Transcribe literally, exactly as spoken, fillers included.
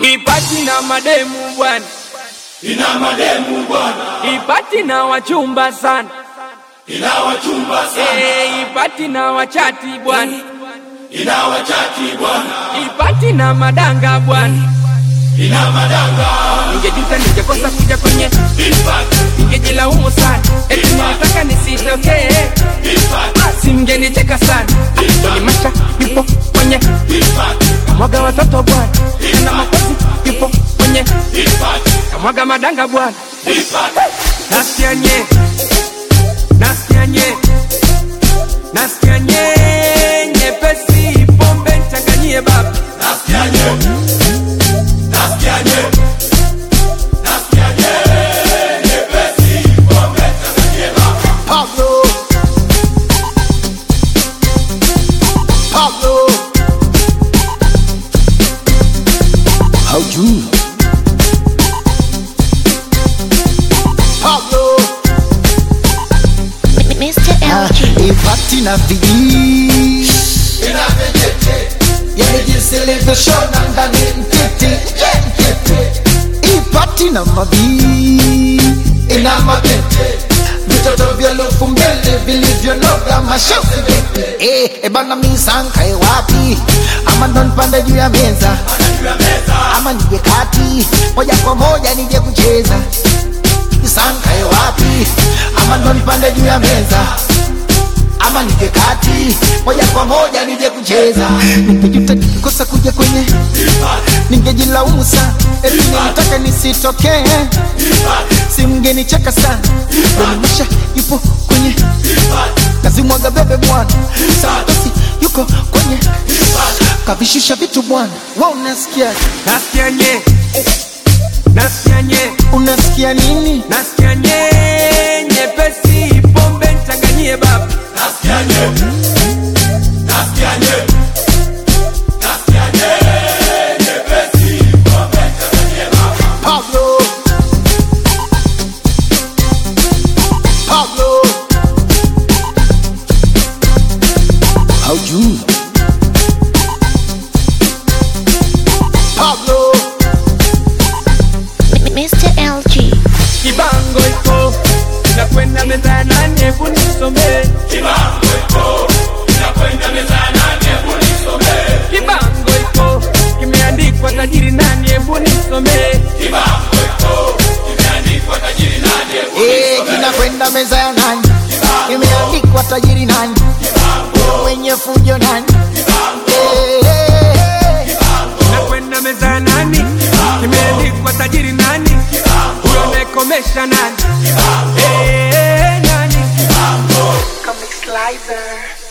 Ipati na mademu bwana, ina mademu bwana. ipati na wachumba sana, ina wachumba sana. Eh, ipati na wachati bwana, ina wachati bwana. ipati na madanga bwana, ina madanga. Ningejuta ningekosa kuja kwenye ipati, ningejilaumu sana, eti nilitaka nisitokee. ipati, Simngenicheka sana, ni masha yupo kwenye ipati, kamwaga watoto bwana, na makozi yupo kwenye ipati, kamwaga madanga bwana. ipati. Nasikia nye, nasikia nye, nasikia nye, nyepesi pombe nchanganyie baba. Nasikia nye, nasikia nye, nasikia nye, nyepesi pombe nchanganyie baba. Pablo, Pablo, how you? Pablo, Mister L G. ipati na viji, Ina vijete, yani jinsi ilivyoshona ndani mtiti, mtiti. Ipati na mavi, ina mabete, vitoto vya lufu mbele vilivyonoga mashauri vipi. Eh, ebana misankae wapi? Ama ndo nipande juu ya meza, juu ya meza. ama nije kati moja kwa moja nije kucheza. Misankae wapi? Ama ndo nipande juu ya meza, ama nije kati moja kwa moja nije kucheza. Ningejuta nikikosa kuja kwenye, ningejilaumu sana, eti nilitaka nisitokee. Simngenicheka sana, Donisha yupo kwenye kazimwaga bebe bwana, Santosi yuko kwenye kavishusha vitu bwana. Wewe unasikia? Nasikia nye, nasikia nye, Unasikia nini? nasikia nye, nyepesi pombe nchanganyie baba. Nasikia nye, nasikia nye, nasikia nye, nyepesi pombe nchanganyie baba. Pablo, Pablo, how you? Pablo, Mister L G. Kibango iko nakwenda meza ya nane, hebu nisomee. Kibango iko, inakwenda meza ya nane, hebu nisomee. Kibango iko kimeandikwa tajiri nani, hebu nisomee. Kibango iko, imeandikwa tajiri nani, hebu eh, kinakwenda meza ya nani? Imeandikwa tajiri nani? Mwenye fujo nani? Eh, eh, eh. Nakwenda meza ya nani, kimeandikwa tajiri nani, huyo amekomesha nani, eh, nani. Comic Slicer.